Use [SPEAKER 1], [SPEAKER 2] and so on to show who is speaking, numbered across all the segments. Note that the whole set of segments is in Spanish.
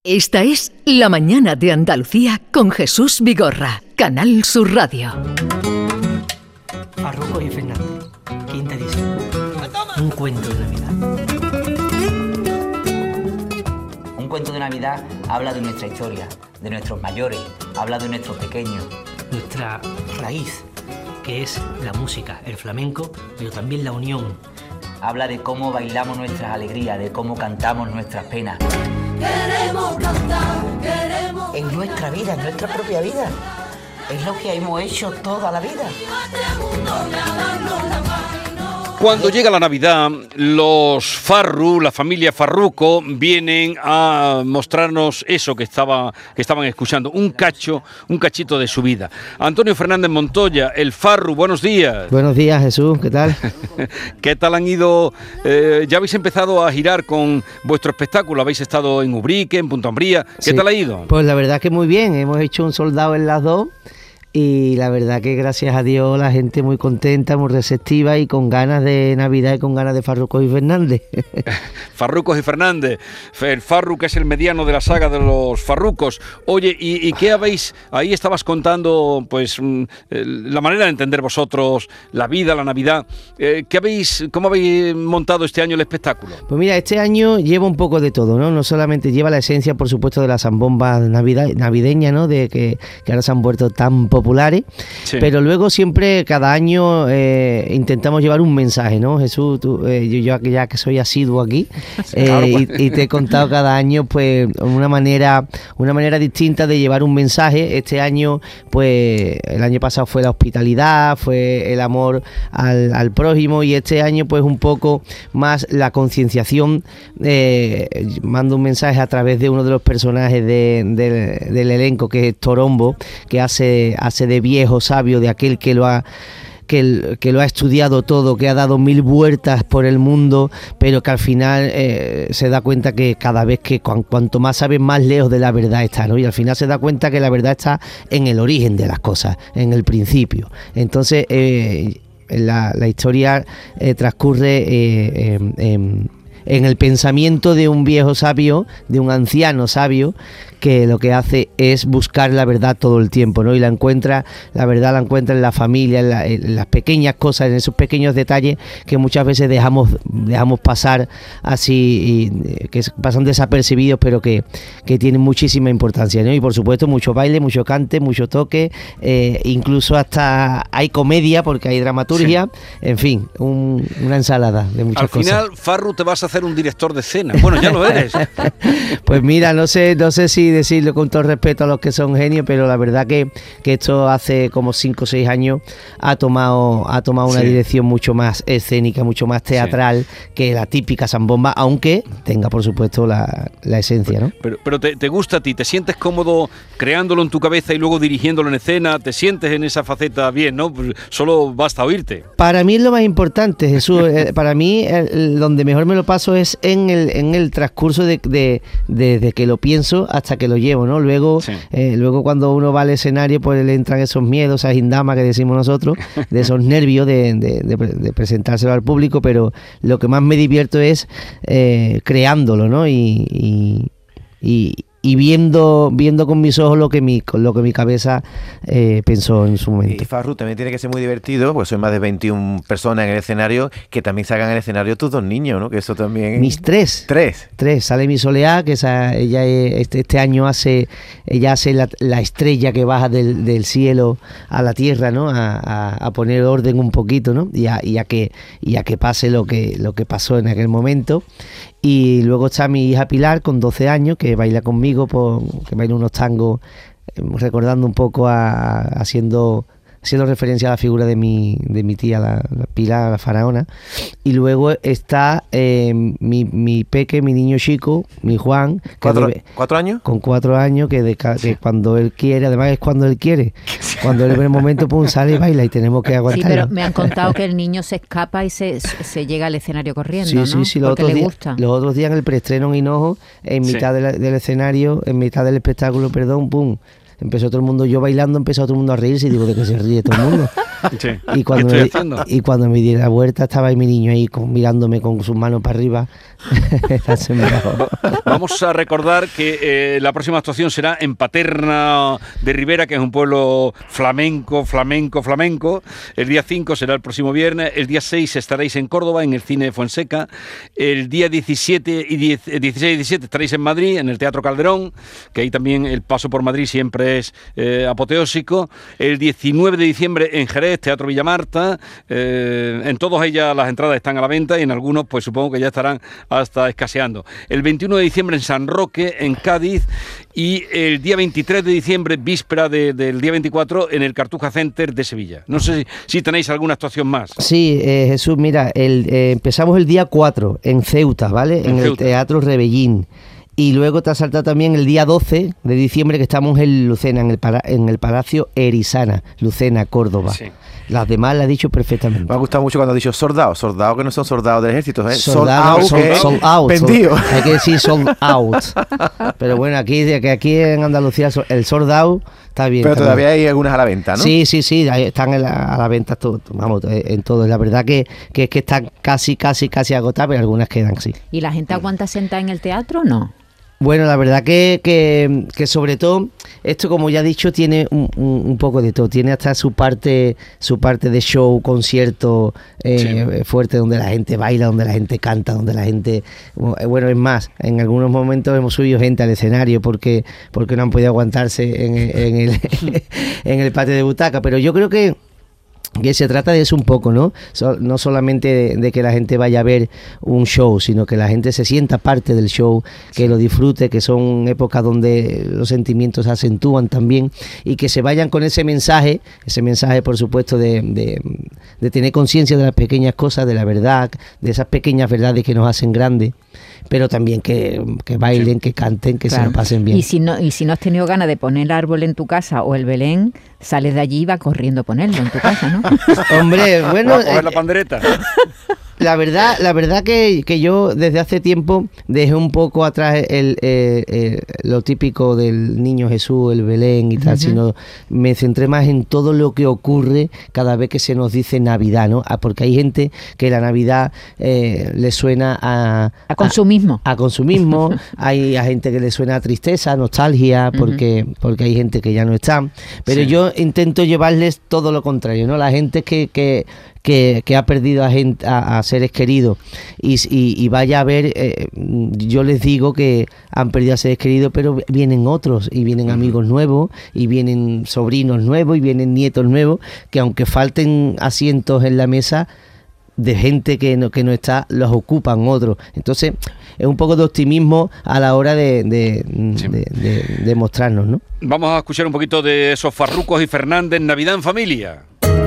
[SPEAKER 1] Esta es La Mañana de Andalucía con Jesús Vigorra, Canal Sur Radio.
[SPEAKER 2] Farrucos y Fernández, quinta edición. Un cuento de Navidad.
[SPEAKER 3] Un cuento de Navidad habla de nuestra historia, de nuestros mayores, habla de nuestros pequeños.
[SPEAKER 2] Nuestra raíz, que es la música, el flamenco, pero también la unión.
[SPEAKER 3] Habla de cómo bailamos nuestras alegrías, de cómo cantamos nuestras penas.
[SPEAKER 4] Queremos cantar, queremos...
[SPEAKER 5] En nuestra vida, en nuestra propia vida. Es lo que hemos hecho toda la vida.
[SPEAKER 6] Cuando llega la Navidad, los Farru, la familia Farruco, vienen a mostrarnos eso que estaban escuchando, un cachito de su vida. Antonio Fernández Montoya, el Farru, buenos días.
[SPEAKER 7] Buenos días, Jesús, ¿qué tal?
[SPEAKER 6] ¿Qué tal han ido? Ya habéis empezado a girar con vuestro espectáculo, habéis estado en Ubrique, en Punta Umbría, ¿qué tal ha ido?
[SPEAKER 7] Pues la verdad que muy bien, hemos hecho un soldado en las dos. Y la verdad que gracias a Dios la gente muy contenta, muy receptiva y con ganas de Navidad y con ganas de Farrucos y Fernández.
[SPEAKER 6] Farrucos y Fernández, el Farru que es el mediano de la saga de los Farrucos. Oye, ¿y qué habéis? Ahí estabas contando pues la manera de entender vosotros la vida, la Navidad. ¿Cómo habéis montado este año el espectáculo?
[SPEAKER 7] Pues mira, este año lleva un poco de todo, ¿no? No solamente lleva la esencia, por supuesto, de la zambomba navideña, ¿no? De que ahora se han vuelto tan populares, sí. Pero luego siempre, cada año, intentamos llevar un mensaje, ¿no? Jesús, yo ya que soy asiduo aquí, claro, y te he contado cada año, pues, una manera distinta de llevar un mensaje. Este año, pues, el año pasado fue la hospitalidad, fue el amor al prójimo, y este año, pues, un poco más la concienciación. Mando un mensaje a través de uno de los personajes del elenco, que es Torombo, que hace de viejo sabio, de aquel que lo ha estudiado todo, que ha dado 1000 vueltas por el mundo, pero que al final se da cuenta que cada vez que cuanto más sabe, más lejos de la verdad está, ¿no? Y al final se da cuenta que la verdad está en el origen de las cosas, en el principio. Entonces la historia transcurre en el pensamiento de un viejo sabio, de un anciano sabio, que lo que hace es buscar la verdad todo el tiempo, ¿no? Y la verdad la encuentra en la familia, en las pequeñas cosas, en esos pequeños detalles que muchas veces dejamos pasar así, que pasan desapercibidos, pero que tienen muchísima importancia, ¿no? Y por supuesto mucho baile, mucho cante, mucho toque, incluso hasta hay comedia porque hay dramaturgia, sí. En fin, una ensalada de muchas cosas.
[SPEAKER 6] Al final, Farru, te vas a hacer un director de escena. Bueno, ya lo eres.
[SPEAKER 7] Pues mira, no sé si decirlo con todo respeto a los que son genios, pero la verdad que esto hace como 5 o 6 años ha tomado una sí. Dirección mucho más escénica, mucho más teatral, sí. Que la típica zambomba, aunque tenga por supuesto la esencia, ¿no?
[SPEAKER 6] Pero te gusta a ti, te sientes cómodo creándolo en tu cabeza y luego dirigiéndolo en escena, te sientes en esa faceta bien, ¿no? Pues solo basta oírte.
[SPEAKER 7] Para mí es lo más importante, Jesús. Para mí donde mejor me lo paso es en el transcurso de que lo pienso hasta que lo llevo, ¿no? Luego, sí. Luego cuando uno va al escenario, pues le entran esos miedos, esas indamas que decimos nosotros, de esos nervios de presentárselo al público, pero lo que más me divierto es creándolo, ¿no? Y viendo con mis ojos lo que mi cabeza pensó en su momento.
[SPEAKER 8] Y Farru, también tiene que ser muy divertido, porque soy más de 21 personas en el escenario, que también salgan al escenario tus 2 niños, ¿no? Que eso también...
[SPEAKER 7] Mis 3. 3. Sale mi Soleá, que ella este año hace la estrella que baja del cielo a la tierra, ¿no? A poner orden un poquito, ¿no? Y a que pase lo que pasó en aquel momento. Y luego está mi hija Pilar, con 12 años, que baila conmigo, que baila unos tangos, recordando un poco haciendo referencia a la figura de mi tía, la Pilar, la faraona. Y luego está mi peque, mi niño chico, mi Juan.
[SPEAKER 8] ¿4 años?
[SPEAKER 7] Con 4 años, que cuando él quiere, además es cuando él quiere. Cuando él ve el momento, pum, sale y baila y tenemos que aguantar.
[SPEAKER 9] Sí, pero me han contado que el niño se escapa y se llega al escenario corriendo, ¿no?
[SPEAKER 7] Sí, los otros días en el preestreno en Hinojo, en mitad del escenario, en mitad del espectáculo, pum, empezó todo el mundo, yo bailando, empezó todo el mundo a reírse y digo, ¿de qué se ríe todo el mundo?
[SPEAKER 6] Sí.
[SPEAKER 7] Y cuando me di la vuelta estaba ahí mi niño ahí mirándome con sus manos para arriba.
[SPEAKER 6] Vamos a recordar que la próxima actuación será en Paterna de Ribera, que es un pueblo flamenco. El día 5 será el próximo viernes. El día 6 estaréis en Córdoba, en el Cine Fuenseca. El día 16 y 17 estaréis en Madrid, en el Teatro Calderón, que ahí también el paso por Madrid siempre es apoteósico. El 19 de diciembre en Jerez, Teatro Villamarta. En todas ellas las entradas están a la venta y en algunos pues supongo que ya estarán hasta escaseando. El 21 de diciembre en San Roque, en Cádiz, y el día 23 de diciembre, víspera del día 24, en el Cartuja Center de Sevilla. No sé si tenéis alguna actuación más.
[SPEAKER 7] Sí, Jesús, mira, empezamos el día 4 en Ceuta, ¿vale? En el Teatro Rebellín. Y luego te ha saltado también el día 12 de diciembre, que estamos en Lucena, en el Palacio Erizana, Lucena, Córdoba. Sí. Las demás las he dicho perfectamente.
[SPEAKER 8] Me ha gustado mucho cuando has dicho soldados que no son soldados del ejército, ¿eh?
[SPEAKER 7] Sold out.
[SPEAKER 8] Vendido.
[SPEAKER 7] Hay que decir sold out. Pero bueno, aquí en Andalucía el sold out está bien.
[SPEAKER 8] Pero todavía hay algunas a la venta, ¿no?
[SPEAKER 7] Sí, están a la venta en todo. La verdad que están casi agotadas, pero algunas quedan, sí.
[SPEAKER 9] ¿Y la gente aguanta sentada en el teatro o no?
[SPEAKER 7] Bueno, la verdad que sobre todo esto, como ya he dicho, tiene un poco de todo. Tiene hasta su parte de show, concierto fuerte, donde la gente baila, donde la gente canta, donde la gente... Bueno, es más, en algunos momentos hemos subido gente al escenario porque no han podido aguantarse en el patio de butaca. Pero yo creo que se trata de eso un poco, ¿no? No solamente de que la gente vaya a ver un show, sino que la gente se sienta parte del show, que lo disfrute, que son épocas donde los sentimientos se acentúan también, y que se vayan con ese mensaje por supuesto de tener conciencia de las pequeñas cosas, de la verdad, de esas pequeñas verdades que nos hacen grandes, pero también que bailen, que canten, que se lo pasen bien.
[SPEAKER 9] Y si no has tenido ganas de poner el árbol en tu casa o el Belén, sales de allí y vas corriendo a ponerlo en tu casa, ¿no?
[SPEAKER 7] Hombre, bueno...
[SPEAKER 6] a coger la pandereta.
[SPEAKER 7] La verdad que yo desde hace tiempo dejé un poco atrás lo típico del Niño Jesús, el Belén y tal, sino me centré más en todo lo que ocurre cada vez que se nos dice Navidad, ¿no? Porque hay gente que la Navidad le suena a
[SPEAKER 9] consumismo.
[SPEAKER 7] A consumismo, hay gente que le suena a tristeza, a nostalgia, porque hay gente que ya no está. Pero yo intento llevarles todo lo contrario, ¿no? La gente que ha perdido a seres queridos y vaya a ver, yo les digo que han perdido a seres queridos, pero vienen otros y vienen amigos nuevos y vienen sobrinos nuevos y vienen nietos nuevos, que aunque falten asientos en la mesa de gente que no está, los ocupan otros. Entonces es un poco de optimismo a la hora de mostrarnos, ¿no?
[SPEAKER 6] Vamos a escuchar un poquito de esos Farrucos y Fernández, Navidad en familia.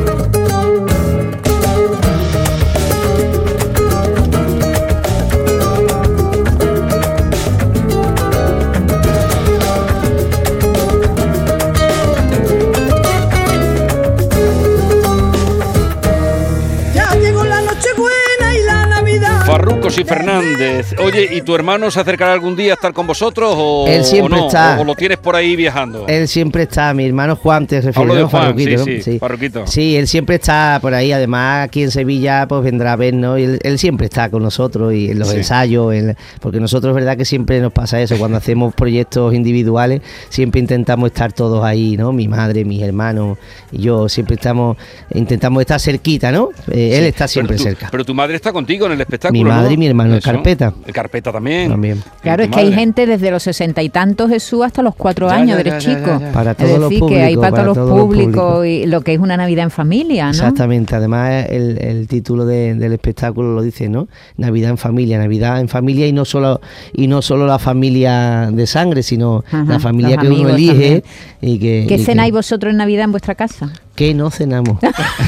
[SPEAKER 6] Farrucos y Fernández. Oye, ¿y tu hermano se acercará algún día a estar con vosotros o,
[SPEAKER 7] él siempre está,
[SPEAKER 6] o lo tienes por ahí viajando?
[SPEAKER 7] Él siempre está, mi hermano Juan, te refieres.
[SPEAKER 6] Hablo de Juan,
[SPEAKER 7] Farruquito,
[SPEAKER 6] sí,
[SPEAKER 7] ¿no?
[SPEAKER 6] sí, Farruquito.
[SPEAKER 7] Sí, él siempre está por ahí, además aquí en Sevilla pues vendrá a vernos, y él siempre está con nosotros y en los ensayos, porque nosotros es verdad que siempre nos pasa eso, cuando hacemos proyectos individuales siempre intentamos estar todos ahí, ¿no? Mi madre, mis hermanos y yo siempre intentamos estar cerquita, ¿no? Él está siempre cerca.
[SPEAKER 6] Pero tu madre está contigo en el espectáculo,
[SPEAKER 7] mi madre,
[SPEAKER 6] ¿no?
[SPEAKER 7] Y mi hermano. Carpeta.
[SPEAKER 6] El Carpeta también.
[SPEAKER 9] Claro, es que hay gente desde los 60 y tantos, Jesús, hasta los 4 años, eres chico.
[SPEAKER 7] Para todos los públicos.
[SPEAKER 9] Que hay para todos los públicos y lo que es una Navidad en familia, ¿no?
[SPEAKER 7] Exactamente. Además, el título del espectáculo lo dice, ¿no? Navidad en familia y no solo la familia de sangre, sino la familia que uno elige.
[SPEAKER 9] ¿Qué cenáis vosotros en Navidad en vuestra casa?
[SPEAKER 7] Que no cenamos.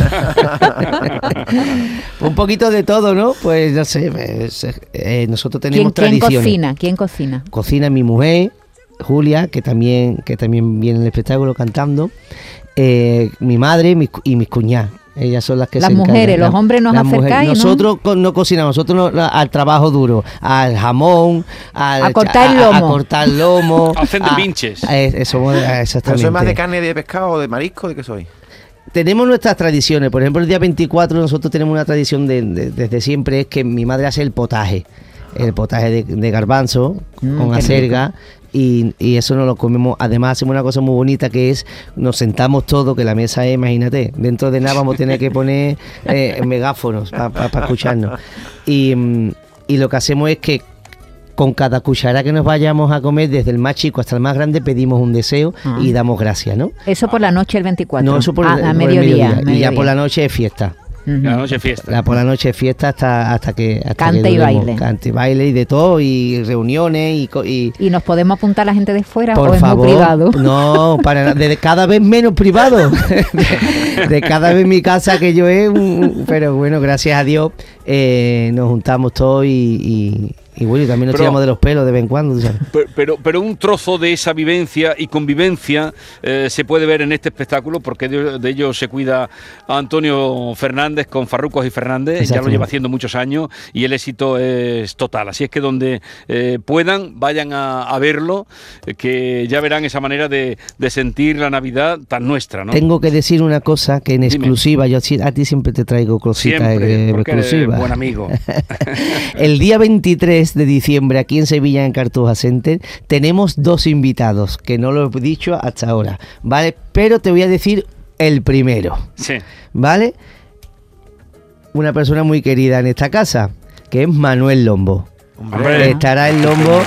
[SPEAKER 7] Un poquito de todo, ¿no? Pues no sé, nosotros tenemos tradiciones.
[SPEAKER 9] ¿Quién cocina?
[SPEAKER 7] Cocina mi mujer, Julia, que también viene en el espectáculo cantando, mi madre y mis cuñadas. Ellas son las que
[SPEAKER 9] Las
[SPEAKER 7] se encargan.
[SPEAKER 9] mujeres, los hombres nos
[SPEAKER 7] Las mujeres.
[SPEAKER 9] acercáis, ¿no?
[SPEAKER 7] Nosotros no cocinamos, nosotros al trabajo duro, al jamón,
[SPEAKER 9] A cortar el lomo.
[SPEAKER 7] A cortar el lomo.
[SPEAKER 6] Hacen de pinches.
[SPEAKER 7] Exactamente.
[SPEAKER 8] ¿Pero sois más de carne, de pescado o de marisco? ¿De qué sois?
[SPEAKER 7] Tenemos nuestras tradiciones. Por ejemplo, el día 24 nosotros tenemos una tradición desde siempre, es que mi madre hace el potaje. El potaje de garbanzo con acelga. Y eso nos lo comemos. Además hacemos una cosa muy bonita, que es nos sentamos todos, que la mesa es, imagínate, dentro de nada vamos a tener que poner megáfonos para escucharnos. Y lo que hacemos es que con cada cuchara que nos vayamos a comer, desde el más chico hasta el más grande, pedimos un deseo y damos gracias, ¿no?
[SPEAKER 9] Eso por la noche el 24.
[SPEAKER 7] No, eso por
[SPEAKER 9] a
[SPEAKER 7] el
[SPEAKER 9] mediodía.
[SPEAKER 7] Y ya por la noche es fiesta.
[SPEAKER 6] La noche fiesta.
[SPEAKER 7] Por la noche fiesta hasta que
[SPEAKER 9] Cante y baile.
[SPEAKER 7] Cante y baile y de todo, y reuniones
[SPEAKER 9] ¿Y nos podemos apuntar a la gente de fuera
[SPEAKER 7] por
[SPEAKER 9] o es
[SPEAKER 7] favor,
[SPEAKER 9] muy privado?
[SPEAKER 7] No, de cada vez menos privado. de cada vez mi casa que yo pero bueno, gracias a Dios nos juntamos todos y bueno, y también nos tiramos de los pelos de vez en cuando, ¿sabes?
[SPEAKER 6] Pero un trozo de esa vivencia y convivencia se puede ver en este espectáculo, porque de ello se cuida Antonio Fernández con Farrucos y Fernández. Ya lo lleva haciendo muchos años y el éxito es total. Así es que donde puedan, vayan a verlo, que ya verán esa manera de sentir la Navidad tan nuestra, ¿no?
[SPEAKER 7] Tengo que decir una cosa que en exclusiva, yo a ti siempre te traigo cositas exclusivas.
[SPEAKER 6] Eres buen amigo.
[SPEAKER 7] El día 23 de diciembre, aquí en Sevilla, en Cartuja Center, tenemos 2 invitados, que no lo he dicho hasta ahora, ¿vale? Pero te voy a decir el primero,
[SPEAKER 6] sí, ¿vale?
[SPEAKER 7] Una persona muy querida en esta casa, que es Manuel Lombo.
[SPEAKER 6] Hombre.
[SPEAKER 7] Estará el Lombo...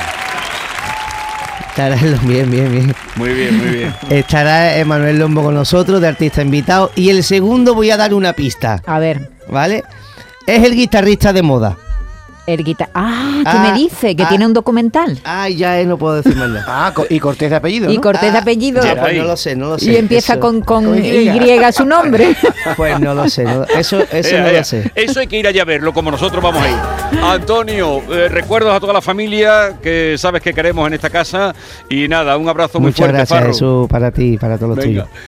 [SPEAKER 7] Bien.
[SPEAKER 6] Muy bien.
[SPEAKER 7] Estará Manuel Lombo con nosotros, de artista invitado. Y el segundo, voy a dar una pista.
[SPEAKER 9] A ver.
[SPEAKER 7] ¿Vale? Es el guitarrista de moda.
[SPEAKER 9] ¿Qué me dice? ¿Que tiene un documental?
[SPEAKER 7] Ya no puedo decir más nada.
[SPEAKER 8] Y Cortés de apellido, ¿no?
[SPEAKER 9] Y Cortés de apellido.
[SPEAKER 7] Pues no lo sé.
[SPEAKER 9] Y empieza con Y su nombre.
[SPEAKER 7] Pues no lo sé. Eso no lo sé.
[SPEAKER 6] Eso hay que ir allá a verlo, como nosotros vamos a ir. Antonio, recuerdos a toda la familia, que sabes que queremos en esta casa. Y nada, un abrazo muy fuerte,
[SPEAKER 7] Muchas gracias,
[SPEAKER 6] Farru.
[SPEAKER 7] Jesús, para ti y para todos los tuyos.